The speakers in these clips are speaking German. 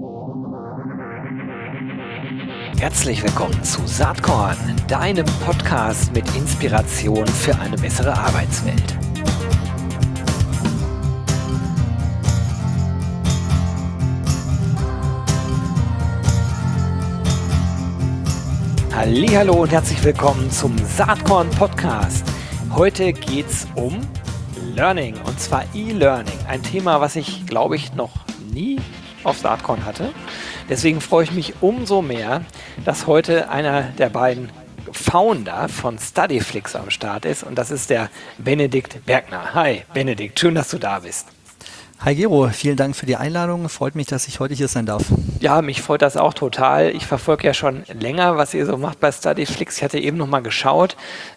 Herzlich willkommen zu Saatkorn, deinem Podcast mit Inspiration für eine bessere Arbeitswelt. Hallihallo und herzlich willkommen zum Saatkorn Podcast. Heute geht's um Learning, und zwar E-Learning. Ein Thema, was ich, glaube ich, noch nie auf Saatkorn hatte. Deswegen freue ich mich umso mehr, dass heute einer der beiden Founder von Studyflix am Start ist, und das ist der Benedikt Bergner. Hi Benedikt, schön, dass du da bist. Hi Gero, vielen Dank für die Einladung. Freut mich, dass ich heute hier sein darf. Ja, mich freut das auch total. Ich verfolge ja schon länger, was ihr so macht bei Studyflix. Ich hatte eben noch mal geschaut.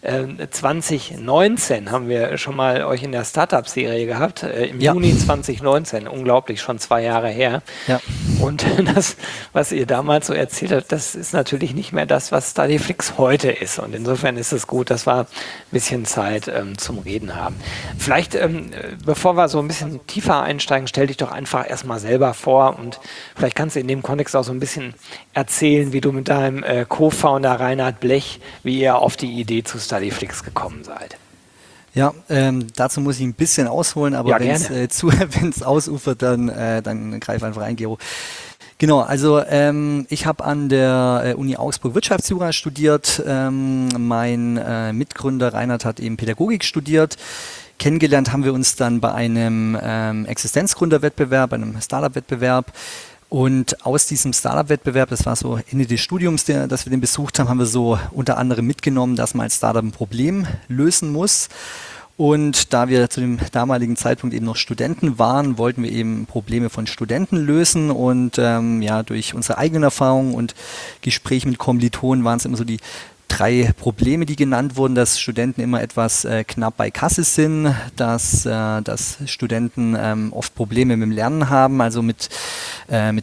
2019 haben wir schon mal euch in der Startup-Serie gehabt. Im Juni 2019. Unglaublich, schon 2 Jahre her. Ja. Und das, was ihr damals so erzählt habt, das ist natürlich nicht mehr das, was Studyflix heute ist. Und insofern ist es gut, dass wir ein bisschen Zeit zum Reden haben. Vielleicht, bevor wir so ein bisschen tiefer einsteigen, stell dich doch einfach erstmal selber vor, und vielleicht kannst du in dem Kontext auch so ein bisschen erzählen, wie du mit deinem Co-Founder Reinhard Blech, wie ihr auf die Idee zu Studyflix gekommen seid. Ja, dazu muss ich ein bisschen ausholen, aber wenn es ausufert, dann greif einfach ein, Gero. Genau, also ich habe an der Uni Augsburg Wirtschaftsjura studiert. Mein Mitgründer Reinhard hat eben Pädagogik studiert. Kennengelernt haben wir uns dann bei einem Existenzgründerwettbewerb, einem Startup-Wettbewerb. Und aus diesem Startup-Wettbewerb, das war so Ende des Studiums, dass wir den besucht haben, haben wir so unter anderem mitgenommen, dass man als Startup ein Problem lösen muss. Und da wir zu dem damaligen Zeitpunkt eben noch Studenten waren, wollten wir eben Probleme von Studenten lösen. Und durch unsere eigenen Erfahrungen und Gespräche mit Kommilitonen waren es immer so die 3 Probleme, die genannt wurden, dass Studenten immer etwas knapp bei Kasse sind, dass Studenten oft Probleme mit dem Lernen haben, also mit der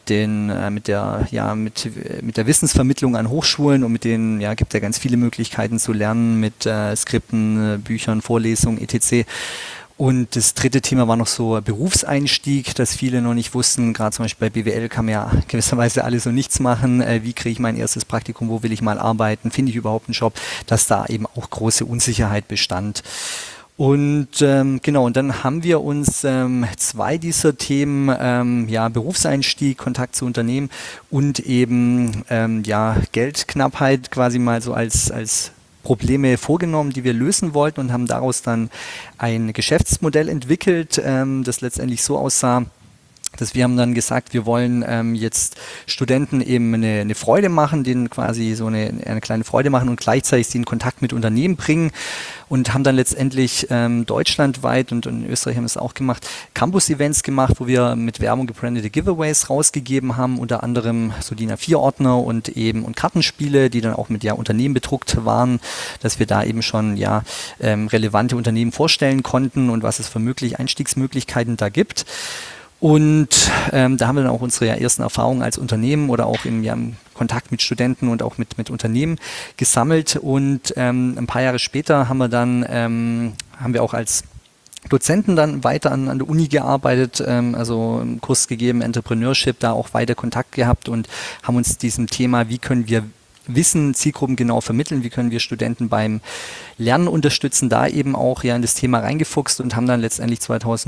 Wissensvermittlung an Hochschulen, und mit denen gibt es ja ganz viele Möglichkeiten zu lernen mit Skripten, Büchern, Vorlesungen, etc. Und das 3. Thema war noch so Berufseinstieg, dass viele noch nicht wussten, gerade zum Beispiel bei BWL kann man ja gewisserweise alle so nichts machen. Wie kriege ich mein erstes Praktikum, wo will ich mal arbeiten, finde ich überhaupt einen Job, dass da eben auch große Unsicherheit bestand. Und und dann haben wir uns 2 dieser Themen, Berufseinstieg, Kontakt zu Unternehmen und eben Geldknappheit quasi mal so als Probleme vorgenommen, die wir lösen wollten, und haben daraus dann ein Geschäftsmodell entwickelt, das letztendlich so aussah, dass wir haben dann gesagt, wir wollen jetzt Studenten eben eine Freude machen, denen quasi so eine kleine Freude machen und gleichzeitig sie in Kontakt mit Unternehmen bringen, und haben dann letztendlich deutschlandweit, und in Österreich haben wir es auch gemacht, Campus-Events gemacht, wo wir mit Werbung gebrandete Giveaways rausgegeben haben, unter anderem so DIN A4-Ordner und Kartenspiele, die dann auch mit Unternehmen bedruckt waren, dass wir da eben schon relevante Unternehmen vorstellen konnten und was es für Einstiegsmöglichkeiten da gibt. Und da haben wir dann auch unsere ersten Erfahrungen als Unternehmen oder auch im Kontakt mit Studenten und auch mit Unternehmen gesammelt. Und ein paar Jahre später haben wir auch als Dozenten dann weiter an der Uni gearbeitet, also einen Kurs gegeben, Entrepreneurship, da auch weiter Kontakt gehabt und haben uns diesem Thema, wie können wir Wissen zielgruppengenau vermitteln, wie können wir Studenten beim Lernen unterstützen, da eben auch in das Thema reingefuchst, und haben dann letztendlich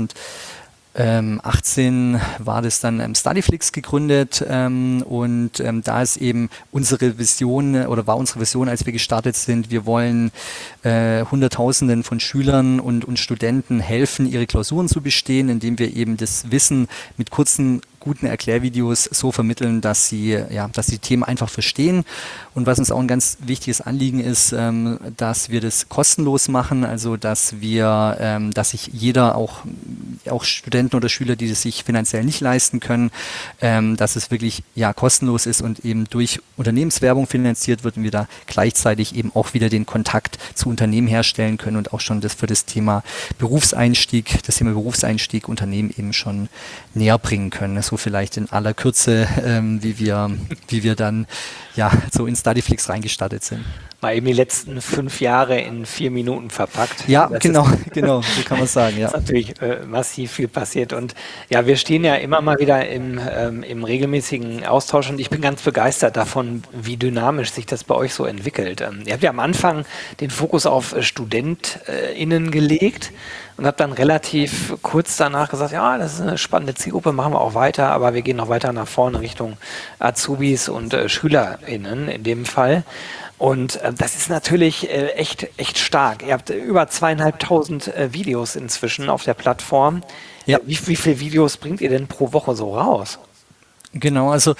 2018 war das dann Studyflix gegründet, und da ist eben unsere Vision, als wir gestartet sind, wir wollen Hunderttausenden von Schülern und Studenten helfen, ihre Klausuren zu bestehen, indem wir eben das Wissen mit kurzen, guten Erklärvideos so vermitteln, dass sie die Themen einfach verstehen. Und was uns auch ein ganz wichtiges Anliegen ist, dass wir das kostenlos machen, also dass sich jeder, auch Studenten oder Schüler, die das sich finanziell nicht leisten können, dass es wirklich kostenlos ist und eben durch Unternehmenswerbung finanziert wird, und wir da gleichzeitig eben auch wieder den Kontakt zu Unternehmen herstellen können und auch schon für das Thema Berufseinstieg Unternehmen eben schon näher bringen können. So vielleicht in aller Kürze, wie wir dann so in Studyflix reingestartet sind. Mal eben die letzten 5 Jahre in 4 Minuten verpackt. Ja, genau, so kann man sagen, ja. Ist natürlich massiv viel passiert. Und ja, wir stehen ja immer mal wieder im regelmäßigen Austausch und ich bin ganz begeistert davon, wie dynamisch sich das bei euch so entwickelt. Ihr habt ja am Anfang den Fokus auf StudentInnen gelegt und habt dann relativ kurz danach gesagt, ja, das ist eine spannende Zielgruppe, machen wir auch weiter, aber wir gehen noch weiter nach vorne Richtung Azubis und SchülerInnen in dem Fall. Und das ist natürlich echt stark. Ihr habt über 2.500 Videos inzwischen auf der Plattform. Ja. Wie viele Videos bringt ihr denn pro Woche so raus? Genau, also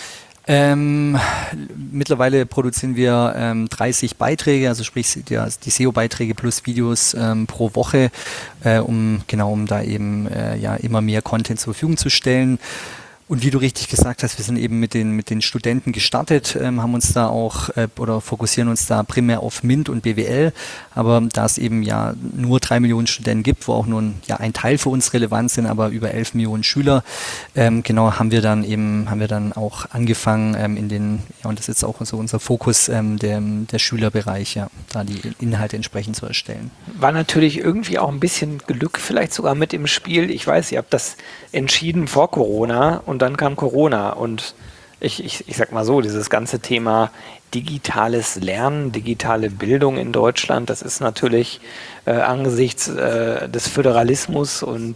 mittlerweile produzieren wir 30 Beiträge, also sprich die SEO-Beiträge plus Videos pro Woche, um da eben immer mehr Content zur Verfügung zu stellen. Und wie du richtig gesagt hast, wir sind eben mit den Studenten gestartet, haben uns da auch oder fokussieren uns da primär auf MINT und BWL, aber da es eben ja nur 3 Millionen Studenten gibt, wo auch nur ein Teil für uns relevant sind, aber über 11 Millionen Schüler, haben wir dann auch angefangen und das ist jetzt auch so unser Fokus, der Schülerbereich, da die Inhalte entsprechend zu erstellen. War natürlich irgendwie auch ein bisschen Glück vielleicht sogar mit im Spiel. Ich weiß, ihr habt das entschieden vor Corona und dann kam Corona und ich sag mal so, dieses ganze Thema digitales Lernen, digitale Bildung in Deutschland, das ist natürlich angesichts des Föderalismus und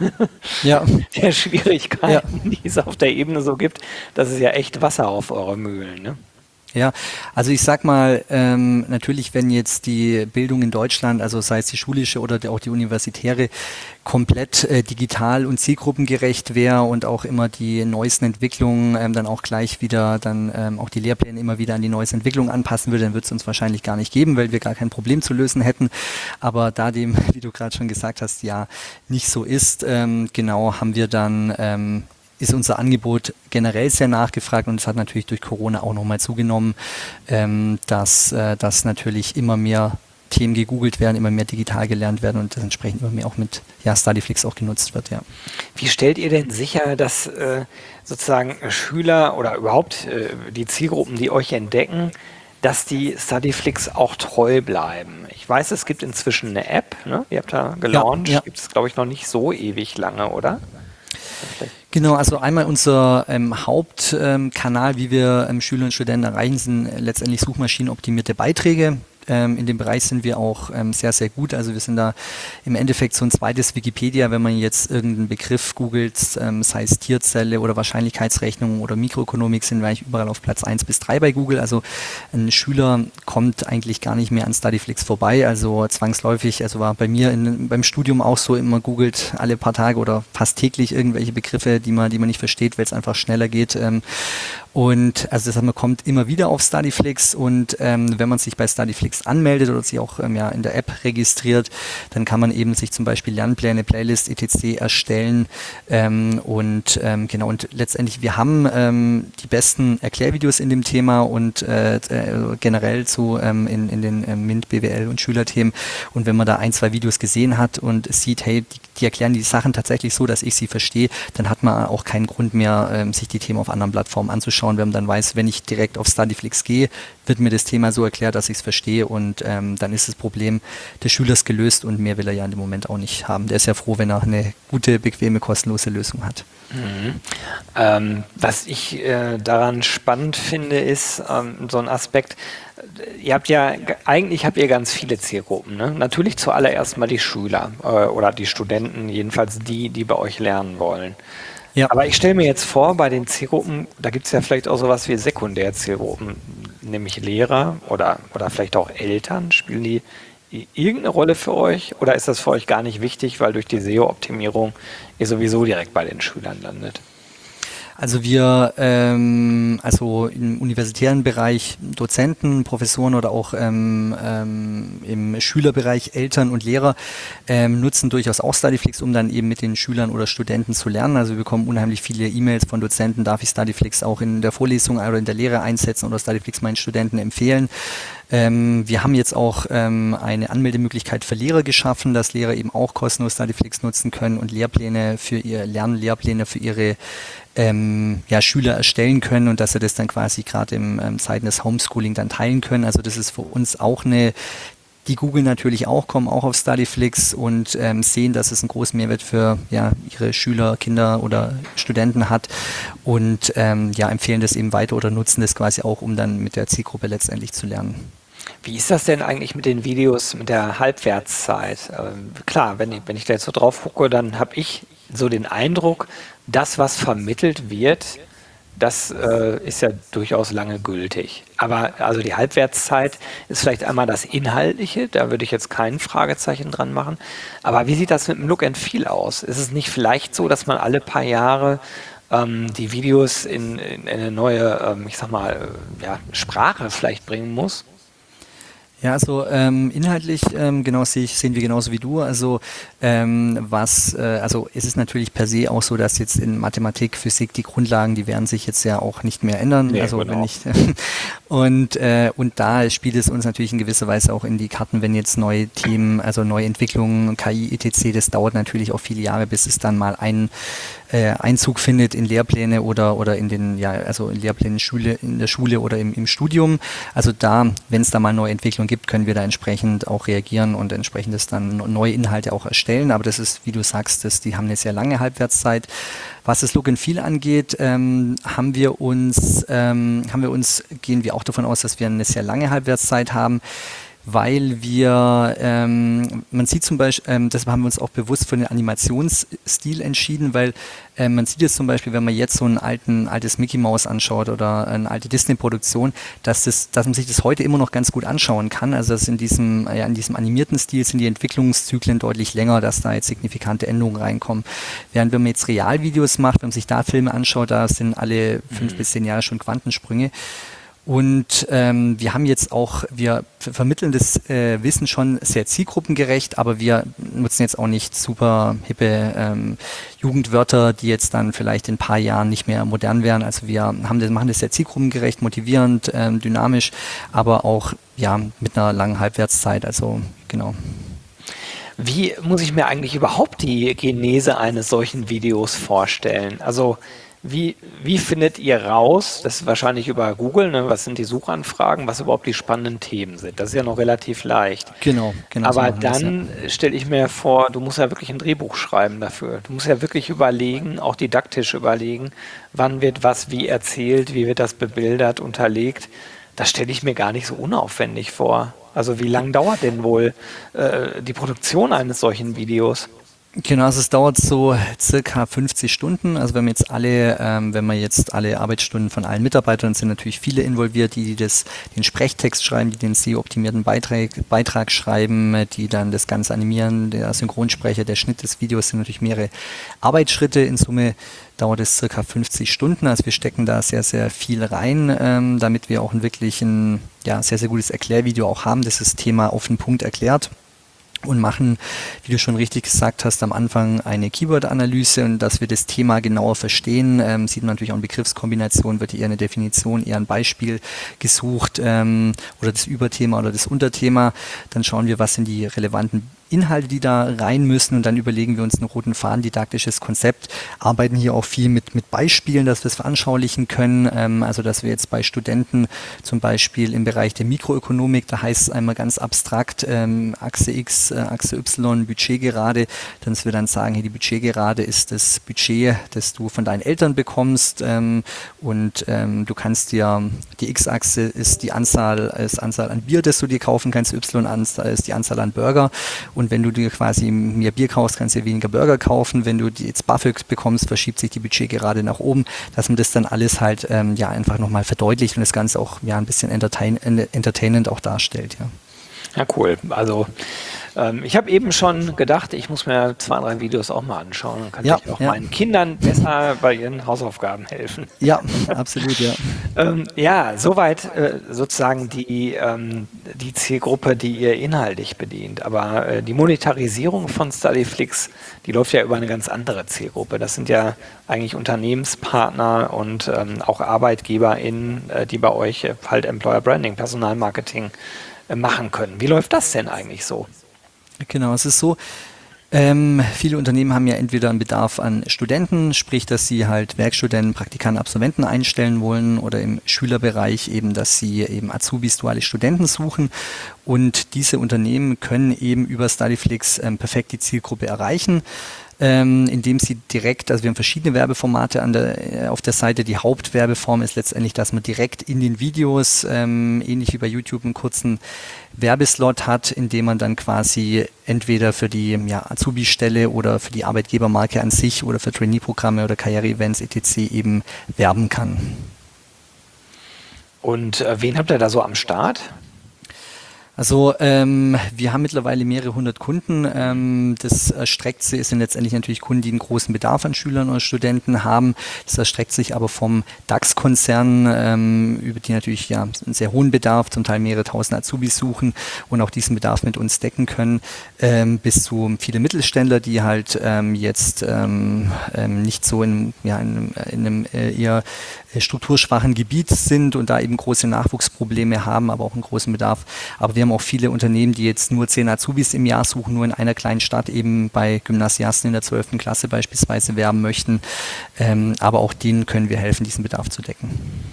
der Schwierigkeiten, die es auf der Ebene so gibt, das ist ja echt Wasser auf eure Mühlen, ne? Ja, also ich sag mal, natürlich, wenn jetzt die Bildung in Deutschland, also sei es die schulische oder auch die universitäre, komplett digital und zielgruppengerecht wäre und auch immer die neuesten Entwicklungen dann auch gleich wieder auch die Lehrpläne immer wieder an die neuesten Entwicklungen anpassen würde, dann würde es uns wahrscheinlich gar nicht geben, weil wir gar kein Problem zu lösen hätten. Aber da dem, wie du gerade schon gesagt hast, ja nicht so ist, haben wir dann ist unser Angebot generell sehr nachgefragt und es hat natürlich durch Corona auch nochmal zugenommen, dass natürlich immer mehr Themen gegoogelt werden, immer mehr digital gelernt werden und das entsprechend immer mehr auch mit Studyflix auch genutzt wird, ja. Wie stellt ihr denn sicher, dass sozusagen Schüler oder überhaupt die Zielgruppen, die euch entdecken, dass die Studyflix auch treu bleiben? Ich weiß, es gibt inzwischen eine App, ne? Ihr habt da gelauncht, gibt es glaube ich noch nicht so ewig lange, oder? Genau, also einmal unser Hauptkanal, wie wir Schüler und Studenten erreichen, sind letztendlich suchmaschinenoptimierte Beiträge. In dem Bereich sind wir auch sehr, sehr gut. Also wir sind da im Endeffekt so ein zweites Wikipedia, wenn man jetzt irgendeinen Begriff googelt, sei es Tierzelle oder Wahrscheinlichkeitsrechnung oder Mikroökonomik, sind wir eigentlich überall auf Platz 1 bis 3 bei Google. Also ein Schüler kommt eigentlich gar nicht mehr an Studyflix vorbei. Also zwangsläufig, also war bei mir beim Studium auch so, immer googelt alle paar Tage oder fast täglich irgendwelche Begriffe, die man nicht versteht, weil es einfach schneller geht. Und also das heißt, man kommt immer wieder auf Studyflix und wenn man sich bei Studyflix anmeldet oder sich auch in der App registriert, dann kann man eben sich zum Beispiel Lernpläne, Playlist, etc. erstellen und letztendlich, wir haben die besten Erklärvideos in dem Thema und generell in den MINT, BWL und Schülerthemen und wenn man da 1, 2 Videos gesehen hat und sieht, hey, die erklären die Sachen tatsächlich so, dass ich sie verstehe, dann hat man auch keinen Grund mehr, sich die Themen auf anderen Plattformen anzuschauen, wenn man dann weiß, wenn ich direkt auf Studyflix gehe, wird mir das Thema so erklärt, dass ich es verstehe und dann ist das Problem des Schülers gelöst und mehr will er ja in dem Moment auch nicht haben. Der ist ja froh, wenn er eine gute, bequeme, kostenlose Lösung hat. Was ich daran spannend finde, ist so ein Aspekt, eigentlich habt ihr ganz viele Zielgruppen, ne? Natürlich zuallererst mal die Schüler oder die Studenten, jedenfalls die bei euch lernen wollen. Ja. Aber ich stelle mir jetzt vor, bei den Zielgruppen, da gibt es ja vielleicht auch sowas wie Sekundärzielgruppen, nämlich Lehrer oder vielleicht auch Eltern. Spielen die irgendeine Rolle für euch oder ist das für euch gar nicht wichtig, weil durch die SEO-Optimierung ihr sowieso direkt bei den Schülern landet? Also wir, im universitären Bereich Dozenten, Professoren oder auch im Schülerbereich Eltern und Lehrer nutzen durchaus auch Studyflix, um dann eben mit den Schülern oder Studenten zu lernen. Also wir bekommen unheimlich viele E-Mails von Dozenten, darf ich Studyflix auch in der Vorlesung oder in der Lehre einsetzen oder Studyflix meinen Studenten empfehlen. Wir haben jetzt auch eine Anmeldemöglichkeit für Lehrer geschaffen, dass Lehrer eben auch kostenlos Studyflix nutzen können und Lehrpläne für ihr Lernlehrpläne für ihre Schüler erstellen können und dass sie das dann quasi gerade im Zeiten des Homeschooling dann teilen können. Also das ist für uns auch die googeln natürlich auch, kommen auch auf Studyflix und sehen, dass es einen großen Mehrwert für ihre Schüler, Kinder oder Studenten hat und empfehlen das eben weiter oder nutzen das quasi auch, um dann mit der Zielgruppe letztendlich zu lernen. Wie ist das denn eigentlich mit den Videos, mit der Halbwertszeit? Klar, wenn ich da jetzt so drauf gucke, dann habe ich so den Eindruck, das, was vermittelt wird, das ist ja durchaus lange gültig. Aber also die Halbwertszeit ist vielleicht einmal das Inhaltliche, da würde ich jetzt kein Fragezeichen dran machen. Aber wie sieht das mit dem Look and Feel aus? Ist es nicht vielleicht so, dass man alle paar Jahre die Videos in eine neue, Sprache vielleicht bringen muss? Ja, also inhaltlich sehen wir genauso wie du. Also es ist natürlich per se auch so, dass jetzt in Mathematik, Physik die Grundlagen, die werden sich jetzt ja auch nicht mehr ändern. Nee, also genau. wenn nicht und da spielt es uns natürlich in gewisser Weise auch in die Karten, wenn jetzt neue Themen, also neue Entwicklungen, KI, etc. Das dauert natürlich auch viele Jahre, bis es dann mal Einzug findet in Lehrpläne oder in den in Lehrplänen in der Schule oder im Studium. Also wenn es da mal neue Entwicklungen gibt, können wir da entsprechend auch reagieren und entsprechend das dann neue Inhalte auch erstellen. Aber das ist, wie du sagst, die haben eine sehr lange Halbwertszeit. Was das Look and Feel angeht, gehen wir auch davon aus, dass wir eine sehr lange Halbwertszeit haben, weil man sieht zum Beispiel, deshalb haben wir uns auch bewusst für den Animationsstil entschieden, weil man sieht jetzt zum Beispiel, wenn man jetzt so ein altes Mickey Mouse anschaut oder eine alte Disney-Produktion, dass man sich das heute immer noch ganz gut anschauen kann. Also dass in diesem animierten Stil sind die Entwicklungszyklen deutlich länger, dass da jetzt signifikante Änderungen reinkommen. Während wenn man jetzt Realvideos macht, wenn man sich da Filme anschaut, da sind alle 5 bis 10 Jahre schon Quantensprünge. Und wir vermitteln das Wissen schon sehr zielgruppengerecht, aber wir nutzen jetzt auch nicht super hippe Jugendwörter, die jetzt dann vielleicht in ein paar Jahren nicht mehr modern wären. Also machen das sehr zielgruppengerecht, motivierend, dynamisch, aber auch mit einer langen Halbwertszeit. Also genau. Wie muss ich mir eigentlich überhaupt die Genese eines solchen Videos vorstellen? Also wie findet ihr raus, das ist wahrscheinlich über Google, ne, was sind die Suchanfragen, was überhaupt die spannenden Themen sind? Das ist ja noch relativ leicht. Genau. Aber dann stelle ich mir vor, du musst ja wirklich ein Drehbuch schreiben dafür. Du musst ja wirklich überlegen, auch didaktisch überlegen, wann wird was wie erzählt, wie wird das bebildert, unterlegt. Das stelle ich mir gar nicht so unaufwendig vor. Also wie lange dauert denn wohl die Produktion eines solchen Videos? Genau, also es dauert so circa 50 Stunden. Also wenn man jetzt alle Arbeitsstunden von allen Mitarbeitern, sind natürlich viele involviert, die den Sprechtext schreiben, die den SEO-optimierten Beitrag schreiben, die dann das Ganze animieren, der Synchronsprecher, der Schnitt des Videos, sind natürlich mehrere Arbeitsschritte. In Summe dauert es circa 50 Stunden. Also wir stecken da sehr, sehr viel rein, damit wir auch wirklich ein sehr, sehr gutes Erklärvideo auch haben, das das Thema auf den Punkt erklärt. Und machen, wie du schon richtig gesagt hast, am Anfang eine Keyword-Analyse und dass wir das Thema genauer verstehen, sieht man natürlich auch in Begriffskombination, wird eher eine Definition, eher ein Beispiel gesucht oder das Überthema oder das Unterthema. Dann schauen wir, was sind die relevanten Inhalte, die da rein müssen und dann überlegen wir uns einen roten Faden, didaktisches Konzept, arbeiten hier auch viel mit Beispielen, dass wir es veranschaulichen können, also dass wir jetzt bei Studenten zum Beispiel im Bereich der Mikroökonomik, da heißt es einmal ganz abstrakt, Achse X, Achse Y, Budgetgerade, dass wir dann sagen, hier die Budgetgerade ist das Budget, das du von deinen Eltern bekommst und du kannst dir, die X-Achse ist die Anzahl an Bier, das du dir kaufen kannst, Y-Anzahl ist die Anzahl an Burger. Und wenn du dir quasi mehr Bier kaufst, kannst du dir weniger Burger kaufen. Wenn du jetzt BAföG bekommst, verschiebt sich die Budget gerade nach oben, dass man das dann alles halt einfach nochmal verdeutlicht und das Ganze auch ein bisschen entertainend auch darstellt. Ja. Ja, cool. Also ich habe eben schon gedacht, ich muss mir 2, 3 Videos auch mal anschauen. Dann kann ich auch meinen Kindern besser bei ihren Hausaufgaben helfen. Ja, absolut, ja. Ja, soweit sozusagen die Zielgruppe, die ihr inhaltlich bedient. Aber die Monetarisierung von Studyflix, die läuft ja über eine ganz andere Zielgruppe. Das sind ja eigentlich Unternehmenspartner und auch ArbeitgeberInnen, die bei euch halt Employer Branding, Personalmarketing machen können. Wie läuft das denn eigentlich so? Genau, es ist so, viele Unternehmen haben ja entweder einen Bedarf an Studenten, sprich, dass sie halt Werkstudenten, Praktikanten, Absolventen einstellen wollen, oder im Schülerbereich eben, dass sie eben Azubis, duale Studenten suchen. Und diese Unternehmen können eben über Studyflix perfekt die Zielgruppe erreichen, indem sie direkt, also wir haben verschiedene Werbeformate auf der Seite. Die Hauptwerbeform ist letztendlich, dass man direkt in den Videos, ähnlich wie bei YouTube, einen kurzen Werbeslot hat, in dem man dann quasi entweder für die Azubi-Stelle oder für die Arbeitgebermarke an sich oder für Trainee-Programme oder Karriere-Events etc. eben werben kann. Und wen habt ihr da so am Start? Also wir haben mittlerweile mehrere hundert Kunden. Das erstreckt sich, sind letztendlich natürlich Kunden, die einen großen Bedarf an Schülern oder Studenten haben. Das erstreckt sich aber vom DAX-Konzern, über die natürlich einen sehr hohen Bedarf, zum Teil mehrere tausend Azubis suchen und auch diesen Bedarf mit uns decken können, bis zu viele Mittelständler, die halt jetzt nicht so in einem eher strukturschwachen Gebiet sind und da eben große Nachwuchsprobleme haben, aber auch einen großen Bedarf. Aber wir haben auch viele Unternehmen, die jetzt nur 10 Azubis im Jahr suchen, nur in einer kleinen Stadt eben bei Gymnasiasten in der 12. Klasse beispielsweise werben möchten. Aber auch denen können wir helfen, diesen Bedarf zu decken.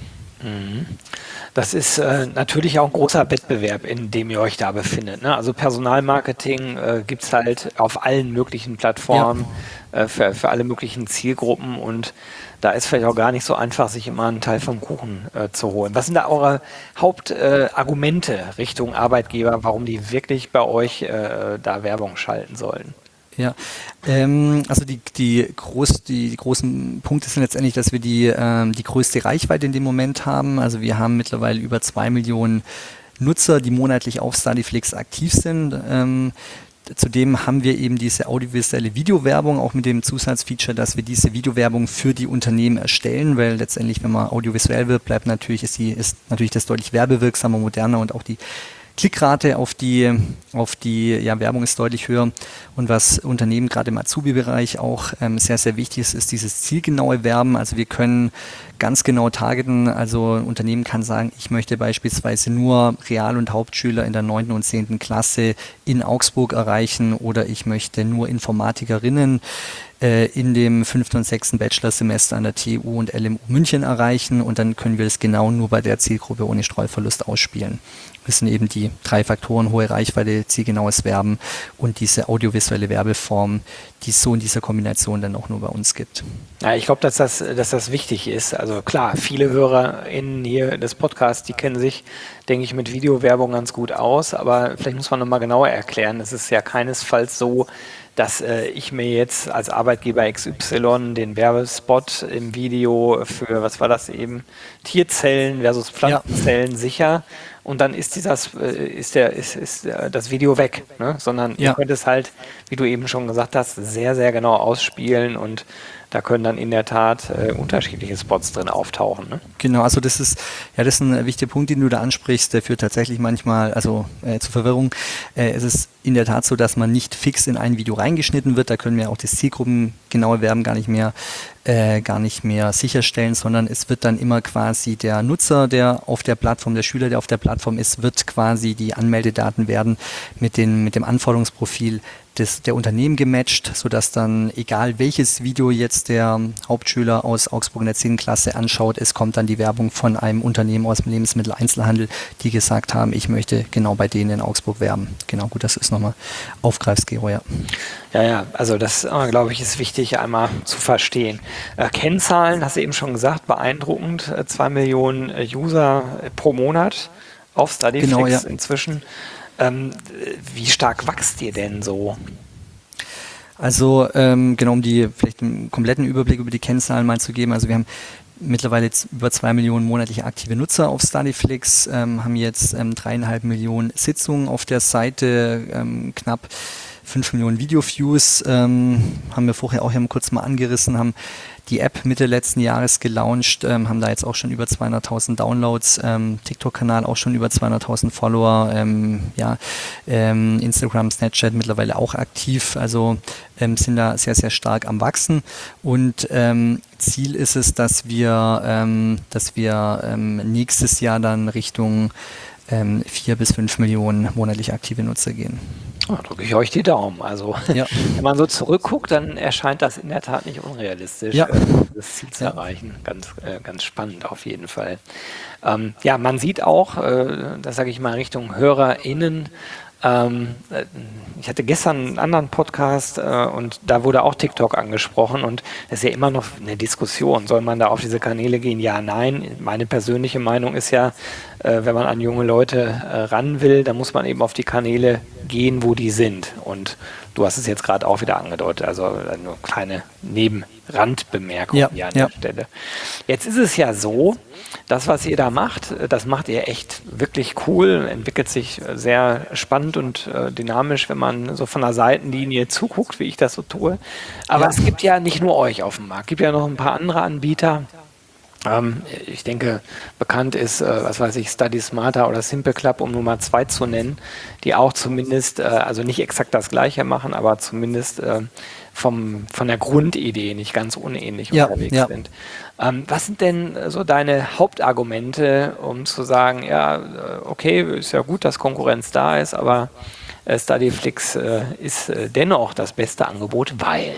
Das ist natürlich auch ein großer Wettbewerb, in dem ihr euch da befindet. Ne? Also Personalmarketing gibt es halt auf allen möglichen Plattformen, für alle möglichen Zielgruppen, und da ist vielleicht auch gar nicht so einfach, sich immer einen Teil vom Kuchen zu holen. Was sind da eure Hauptargumente Richtung Arbeitgeber, warum die wirklich bei euch da Werbung schalten sollen? Ja, also die großen Punkte sind letztendlich, dass wir die größte Reichweite in dem Moment haben. Also wir haben mittlerweile über 2 Millionen Nutzer, die monatlich auf Studyflix aktiv sind. Zudem haben wir eben diese audiovisuelle Videowerbung, auch mit dem Zusatzfeature, dass wir diese Videowerbung für die Unternehmen erstellen, weil letztendlich, wenn man audiovisuell wird, ist natürlich das deutlich werbewirksamer, moderner, und auch die Klickrate auf die Werbung ist deutlich höher. Und was Unternehmen gerade im Azubi-Bereich auch sehr, sehr wichtig ist dieses zielgenaue Werben. Also wir können ganz genau targeten. Also ein Unternehmen kann sagen, ich möchte beispielsweise nur Real- und Hauptschüler in der 9. und 10. Klasse in Augsburg erreichen, oder ich möchte nur Informatikerinnen in dem 5. und 6. Bachelorsemester an der TU und LMU München erreichen, und dann können wir es genau nur bei der Zielgruppe ohne Streuverlust ausspielen. Das sind eben die 3 Faktoren: hohe Reichweite, zielgenaues Werben und diese audiovisuelle Werbeform, die es so in dieser Kombination dann auch nur bei uns gibt. Ja, ich glaube, dass das wichtig ist. Also klar, viele HörerInnen hier des Podcasts, die kennen sich, denke ich, mit Videowerbung ganz gut aus, aber vielleicht muss man nochmal genauer erklären. Es ist ja keinesfalls so, dass ich mir jetzt als Arbeitgeber XY den Werbespot im Video für, was war das eben, Tierzellen versus Pflanzenzellen sicher, und dann ist das Video weg, ne? Sondern ihr könnt es halt, wie du eben schon gesagt hast, sehr, sehr genau ausspielen, und da können dann in der Tat unterschiedliche Spots drin auftauchen. Ne? Genau, also das ist ein wichtiger Punkt, den du da ansprichst, der führt tatsächlich manchmal zu Verwirrung. Es ist in der Tat so, dass man nicht fix in ein Video reingeschnitten wird. Da können wir auch das zielgruppengenaue Werben gar nicht mehr sicherstellen, sondern es wird dann immer quasi der Nutzer, der auf der Plattform, der Schüler, der auf der Plattform ist, wird quasi, die Anmeldedaten werden mit dem Anforderungsprofil der Unternehmen gematcht, sodass dann, egal welches Video jetzt der Hauptschüler aus Augsburg in der 10. Klasse anschaut, es kommt dann die Werbung von einem Unternehmen aus dem Lebensmitteleinzelhandel, die gesagt haben, ich möchte genau bei denen in Augsburg werben. Genau, gut, das ist nochmal aufgreifst, Gero, ja. Ja, also das, glaube ich, ist wichtig einmal zu verstehen. Kennzahlen, hast du eben schon gesagt, beeindruckend, 2 Millionen User pro Monat auf Studyflix inzwischen. Wie stark wächst ihr denn so? Also genau, um vielleicht einen kompletten Überblick über die Kennzahlen mal zu geben. Also wir haben mittlerweile jetzt über 2 Millionen monatliche aktive Nutzer auf Studyflix, haben jetzt 3,5 Millionen Sitzungen auf der Seite, knapp 5 Millionen Video-Views, haben wir vorher auch kurz mal angerissen, haben die App Mitte letzten Jahres gelauncht, haben da jetzt auch schon über 200.000 Downloads, TikTok-Kanal auch schon über 200.000 Follower, Instagram, Snapchat mittlerweile auch aktiv, also sind da sehr, sehr stark am Wachsen und Ziel ist es, dass wir nächstes Jahr dann Richtung 4 bis 5 Millionen monatlich aktive Nutzer gehen. Da drücke ich euch die Daumen. Also wenn man so zurückguckt, dann erscheint das in der Tat nicht unrealistisch, das Ziel zu erreichen. Ganz spannend auf jeden Fall. Man sieht auch, das sage ich mal Richtung HörerInnen, ich hatte gestern einen anderen Podcast und da wurde auch TikTok angesprochen und das ist ja immer noch eine Diskussion. Soll man da auf diese Kanäle gehen? Ja, nein. Meine persönliche Meinung ist ja, wenn man an junge Leute ran will, dann muss man eben auf die Kanäle gehen, wo die sind. Und du hast es jetzt gerade auch wieder angedeutet, also eine kleine Nebenrandbemerkung hier an der Stelle. Jetzt ist es ja so, das, was ihr da macht, das macht ihr echt wirklich cool, entwickelt sich sehr spannend und dynamisch, wenn man so von der Seitenlinie zuguckt, wie ich das so tue. Aber es gibt ja nicht nur euch auf dem Markt, es gibt ja noch ein paar andere Anbieter. Ich denke, bekannt ist, Study Smarter oder Simple Club, um Nummer 2 zu nennen, die auch zumindest, also nicht exakt das Gleiche machen, aber zumindest von der Grundidee nicht ganz unähnlich unterwegs sind. Was sind denn so deine Hauptargumente, um zu sagen, okay, ist ja gut, dass Konkurrenz da ist, aber Studyflix ist dennoch das beste Angebot, weil...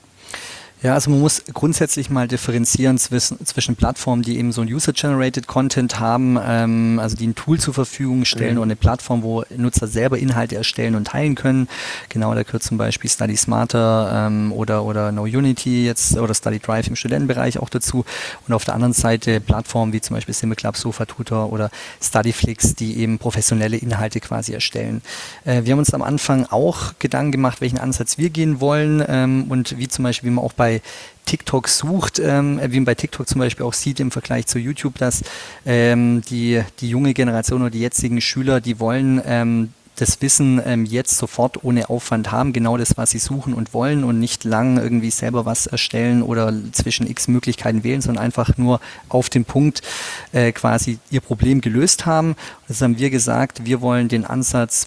Ja, also man muss grundsätzlich mal differenzieren zwischen Plattformen, die eben so ein User-Generated Content haben, also die ein Tool zur Verfügung stellen oder eine Plattform, wo Nutzer selber Inhalte erstellen und teilen können. Genau, da gehört zum Beispiel Study Smarter oder KnowUnity jetzt oder Study Drive im Studentenbereich auch dazu. Und auf der anderen Seite Plattformen wie zum Beispiel Simple Club, SofaTutor oder Studyflix, die eben professionelle Inhalte quasi erstellen. Wir haben uns am Anfang auch Gedanken gemacht, welchen Ansatz wir gehen wollen und wie zum Beispiel, wie man auch bei TikTok sucht, wie man bei TikTok zum Beispiel auch sieht im Vergleich zu YouTube, dass die junge Generation oder die jetzigen Schüler, die wollen das Wissen jetzt sofort ohne Aufwand haben, genau das, was sie suchen und wollen und nicht lang irgendwie selber was erstellen oder zwischen x Möglichkeiten wählen, sondern einfach nur auf den Punkt quasi ihr Problem gelöst haben. Das haben wir gesagt, wir wählen den Ansatz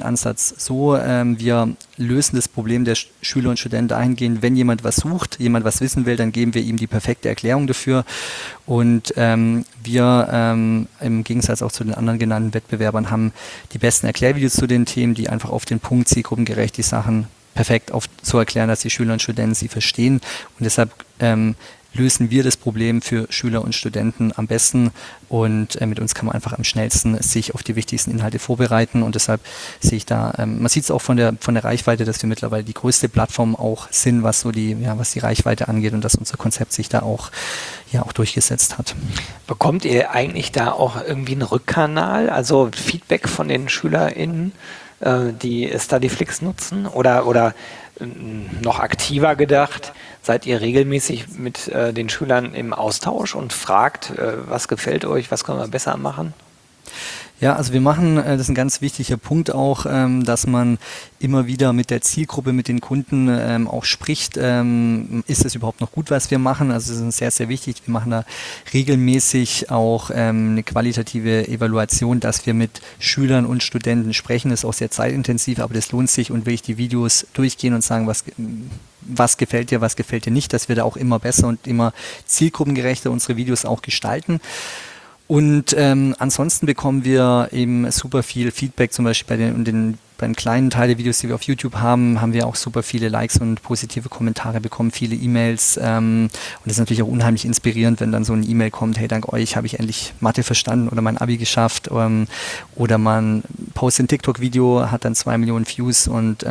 so, wir lösen das Problem der Schüler und Studenten dahingehend, wenn jemand was sucht, jemand was wissen will, dann geben wir ihm die perfekte Erklärung dafür. Und wir im Gegensatz auch zu den anderen genannten Wettbewerbern haben die besten Erklärvideos zu den Themen, die einfach auf den Punkt zielgruppengerecht die Sachen perfekt so erklären, dass die Schüler und Studenten sie verstehen. Und deshalb lösen wir das Problem für Schüler und Studenten am besten und mit uns kann man einfach am schnellsten sich auf die wichtigsten Inhalte vorbereiten und deshalb sehe ich da, man sieht es auch von der Reichweite, dass wir mittlerweile die größte Plattform auch sind, was die Reichweite angeht und dass unser Konzept sich da auch durchgesetzt hat. Bekommt ihr eigentlich da auch irgendwie einen Rückkanal, also Feedback von den SchülerInnen, die Studyflix nutzen oder noch aktiver gedacht, seid ihr regelmäßig mit den Schülern im Austausch und fragt, was gefällt euch, was können wir besser machen? Ja, also wir machen, das ist ein ganz wichtiger Punkt auch, dass man immer wieder mit der Zielgruppe, mit den Kunden auch spricht. Ist es überhaupt noch gut, was wir machen? Also das ist sehr, sehr wichtig. Wir machen da regelmäßig auch eine qualitative Evaluation, dass wir mit Schülern und Studenten sprechen. Das ist auch sehr zeitintensiv, aber das lohnt sich und wirklich die Videos durchgehen und sagen, was gefällt dir nicht, dass wir da auch immer besser und immer zielgruppengerechter unsere Videos auch gestalten. Und ansonsten bekommen wir eben super viel Feedback, zum Beispiel bei den kleinen Teil der Videos, die wir auf YouTube haben wir auch super viele Likes und positive Kommentare bekommen, viele E-Mails und das ist natürlich auch unheimlich inspirierend, wenn dann so eine E-Mail kommt, hey, dank euch habe ich endlich Mathe verstanden oder mein Abi geschafft oder man postet ein TikTok-Video, hat dann 2 Millionen Views und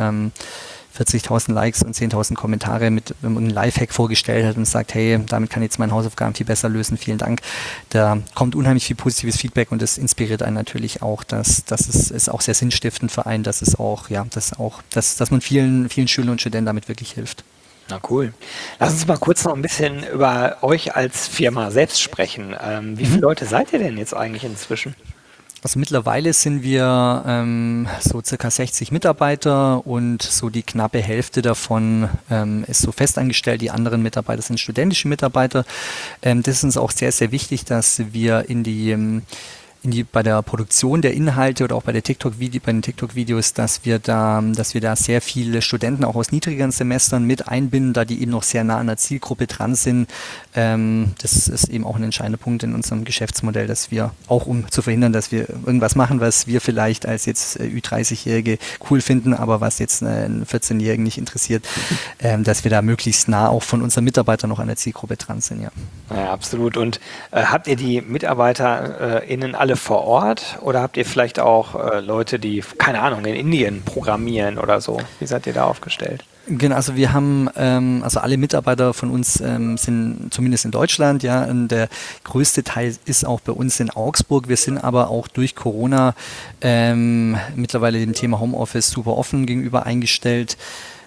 40.000 Likes und 10.000 Kommentare wenn man einen Lifehack vorgestellt hat und sagt, hey, damit kann ich jetzt meine Hausaufgaben viel besser lösen, vielen Dank. Da kommt unheimlich viel positives Feedback und das inspiriert einen natürlich auch, dass es ist auch sehr sinnstiftend für einen, dass man vielen Schülern und Studenten damit wirklich hilft. Na cool. Lass uns mal kurz noch ein bisschen über euch als Firma selbst sprechen. Wie viele Leute seid ihr denn jetzt eigentlich inzwischen? Also mittlerweile sind wir so circa 60 Mitarbeiter und so die knappe Hälfte davon ist so festangestellt. Die anderen Mitarbeiter sind studentische Mitarbeiter. Das ist uns auch sehr, sehr wichtig, dass wir bei der Produktion der Inhalte oder auch bei den TikTok-Videos, dass wir da sehr viele Studenten auch aus niedrigeren Semestern mit einbinden, da die eben noch sehr nah an der Zielgruppe dran sind. Das ist eben auch ein entscheidender Punkt in unserem Geschäftsmodell, dass wir auch, um zu verhindern, dass wir irgendwas machen, was wir vielleicht als jetzt Ü30-Jährige cool finden, aber was jetzt einen 14-Jährigen nicht interessiert, dass wir da möglichst nah auch von unseren Mitarbeitern noch an der Zielgruppe dran sind, ja. Ja, absolut. Und habt ihr die MitarbeiterInnen alle vor Ort oder habt ihr vielleicht auch Leute, die, keine Ahnung, in Indien programmieren oder so? Wie seid ihr da aufgestellt? Genau, also wir haben, also alle Mitarbeiter von uns sind zumindest in Deutschland, ja, und der größte Teil ist auch bei uns in Augsburg. Wir sind aber auch durch Corona mittlerweile dem Thema Homeoffice super offen gegenüber eingestellt.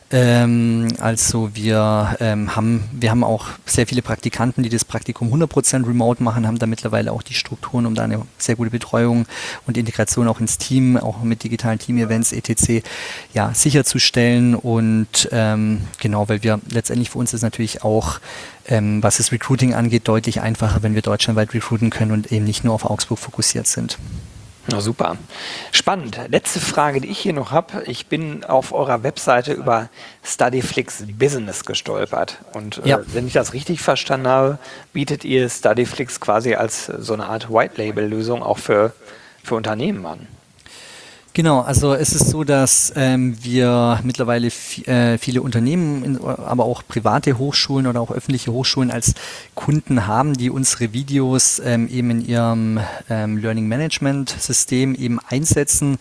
Also wir haben auch sehr viele Praktikanten, die das Praktikum 100% remote machen, haben da mittlerweile auch die Strukturen, um da eine sehr gute Betreuung und Integration auch ins Team, auch mit digitalen Team-Events etc. ja, sicherzustellen. Und genau, weil wir letztendlich für uns ist natürlich auch, was das Recruiting angeht, deutlich einfacher, wenn wir deutschlandweit recruiten können und eben nicht nur auf Augsburg fokussiert sind. Na super. Spannend. Letzte Frage, die ich hier noch habe. Ich bin auf eurer Webseite über Studyflix Business gestolpert. Und wenn ich das richtig verstanden habe, bietet ihr Studyflix quasi als so eine Art White-Label-Lösung auch für Unternehmen an. Genau, also es ist so, dass wir mittlerweile viele Unternehmen, aber auch private Hochschulen oder auch öffentliche Hochschulen als Kunden haben, die unsere Videos eben in ihrem Learning Management System eben einsetzen.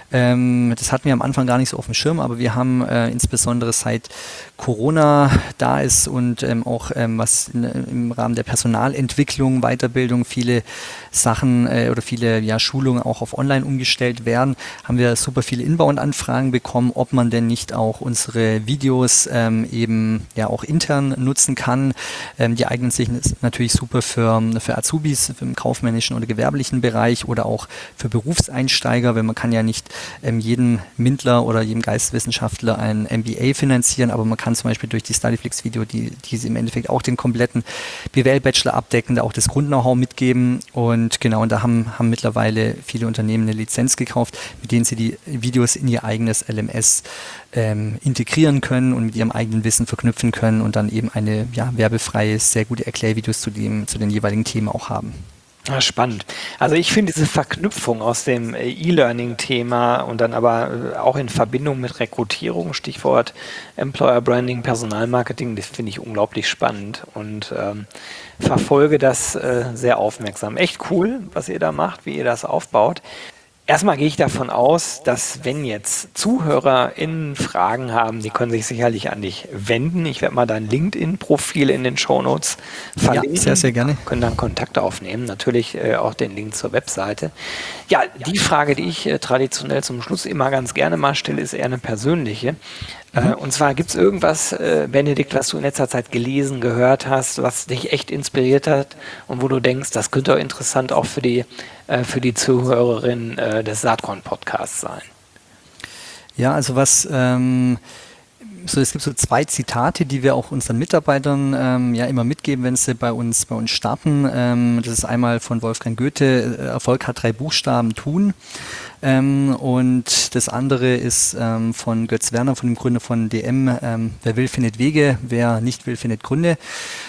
Das hatten wir am Anfang gar nicht so auf dem Schirm, aber wir haben insbesondere seit Corona da ist und auch was im Rahmen der Personalentwicklung, Weiterbildung viele Sachen oder viele Schulungen auch auf Online umgestellt werden, haben wir super viele Inbound-Anfragen bekommen, ob man denn nicht auch unsere Videos eben auch intern nutzen kann. Die eignen sich natürlich super für Azubis im kaufmännischen oder gewerblichen Bereich oder auch für Berufseinsteiger, weil man kann ja nicht jedem MINTler oder jedem Geisteswissenschaftler ein MBA finanzieren, aber man kann zum Beispiel durch die Studyflix-Video, die im Endeffekt auch den kompletten BWL-Bachelor abdecken, da auch das Grund-Know-how mitgeben und genau, und da haben mittlerweile viele Unternehmen eine Lizenz gekauft, mit denen sie die Videos in ihr eigenes LMS integrieren können und mit ihrem eigenen Wissen verknüpfen können und dann eben eine werbefreie, sehr gute Erklärvideos zu den jeweiligen Themen auch haben. Ja, spannend. Also ich finde diese Verknüpfung aus dem E-Learning-Thema und dann aber auch in Verbindung mit Rekrutierung, Stichwort Employer Branding, Personalmarketing, das finde ich unglaublich spannend und verfolge das sehr aufmerksam. Echt cool, was ihr da macht, wie ihr das aufbaut. Erstmal gehe ich davon aus, dass wenn jetzt ZuhörerInnen Fragen haben, die können sich sicherlich an dich wenden. Ich werde mal dein LinkedIn-Profil in den Shownotes verlinken. Ja, sehr, sehr gerne. Können dann Kontakt aufnehmen, natürlich auch den Link zur Webseite. Ja, die Frage, die ich traditionell zum Schluss immer ganz gerne mal stelle, ist eher eine persönliche. Und zwar, gibt es irgendwas, Benedikt, was du in letzter Zeit gelesen, gehört hast, was dich echt inspiriert hat und wo du denkst, das könnte auch interessant auch für die Zuhörerin des Saatkorn-Podcasts sein? Ja, also es gibt so 2 Zitate, die wir auch unseren Mitarbeitern immer mitgeben, wenn sie bei uns starten. Das ist einmal von Wolfgang Goethe, Erfolg hat 3 Buchstaben, tun. Und das andere ist von Götz Werner, von dem Gründer von DM, wer will, findet Wege, wer nicht will, findet Gründe.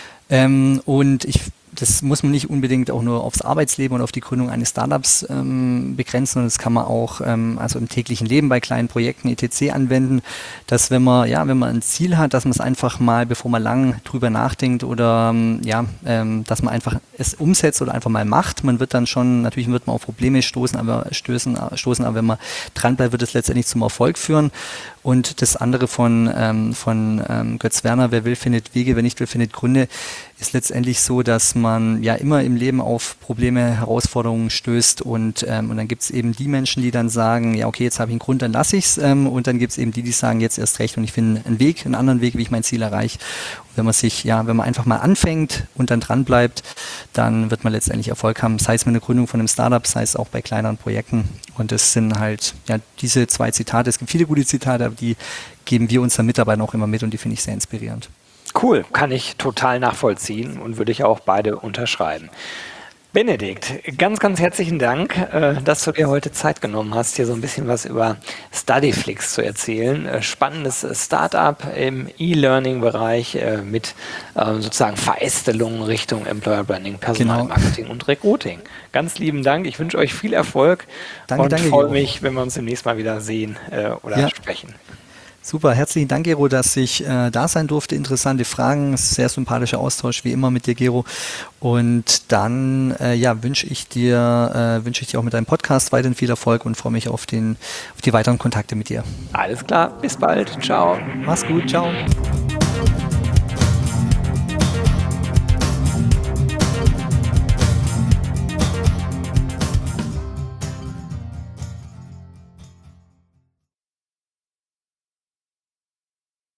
Das muss man nicht unbedingt auch nur aufs Arbeitsleben und auf die Gründung eines Startups begrenzen, sondern das kann man auch also im täglichen Leben bei kleinen Projekten etc. anwenden, dass wenn man ein Ziel hat, dass man es einfach mal, bevor man lang drüber nachdenkt oder dass man einfach es umsetzt oder einfach mal macht. Man wird dann schon, natürlich wird man auf Probleme stoßen, aber wenn man dran bleibt, wird es letztendlich zum Erfolg führen. Und das andere von Götz Werner, wer will, findet Wege, wer nicht will, findet Gründe, ist letztendlich so, dass man ja immer im Leben auf Probleme, Herausforderungen stößt und dann gibt es eben die Menschen, die dann sagen, ja okay, jetzt habe ich einen Grund, dann lasse ich es und dann gibt es eben die, die sagen, jetzt erst recht und ich finde einen anderen Weg, wie ich mein Ziel erreiche. Und wenn man einfach mal anfängt und dann dran bleibt, dann wird man letztendlich Erfolg haben, sei es mit der Gründung von einem Startup, sei es auch bei kleineren Projekten. Und das sind halt diese 2 Zitate. Es gibt viele gute Zitate, aber die geben wir unseren Mitarbeitern auch immer mit und die finde ich sehr inspirierend. Cool, kann ich total nachvollziehen und würde ich auch beide unterschreiben. Benedikt, ganz, ganz herzlichen Dank, dass du dir heute Zeit genommen hast, hier so ein bisschen was über Studyflix zu erzählen. Spannendes Startup im E-Learning-Bereich mit sozusagen Verästelungen Richtung Employer Branding, Personalmarketing und Recruiting. Ganz lieben Dank, ich wünsche euch viel Erfolg und freue mich, wenn wir uns demnächst mal wieder sehen oder sprechen. Super, herzlichen Dank, Gero, dass ich da sein durfte. Interessante Fragen, sehr sympathischer Austausch wie immer mit dir, Gero. Und dann wünsche ich dir auch mit deinem Podcast weiterhin viel Erfolg und freue mich auf die weiteren Kontakte mit dir. Alles klar, bis bald, ciao. Mach's gut, ciao.